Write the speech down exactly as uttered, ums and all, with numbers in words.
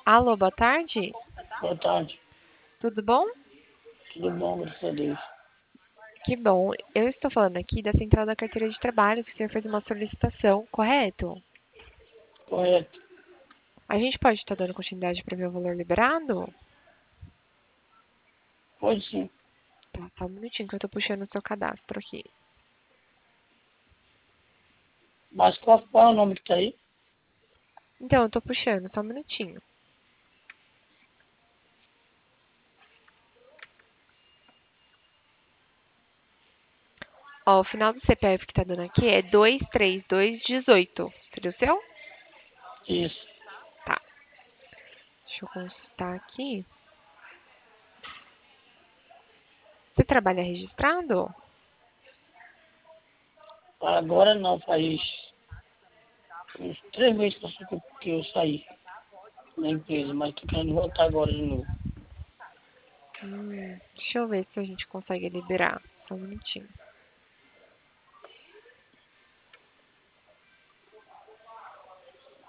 Alô, boa tarde. Boa tarde. Tudo bom? Tudo bom, graças a Deus. Que bom. Eu estou falando aqui da Central da Carteira de Trabalho, que o senhor fez uma solicitação, correto? Correto. A gente pode estar dando continuidade para ver o valor liberado? Pode sim. Tá, só um minutinho que eu estou puxando o seu cadastro aqui. Mas qual, qual é o nome que tá aí? Então, eu estou puxando, só um minutinho. Ó, o final do C P F que está dando aqui é dois três dois um oito. Seria o seu? Isso. Tá. Deixa eu consultar aqui. Você trabalha registrado? Agora não, faz uns três meses que eu, que eu saí da empresa, mas tô querendo voltar agora de novo. Hum, deixa eu ver se a gente consegue liberar. Só um minutinho.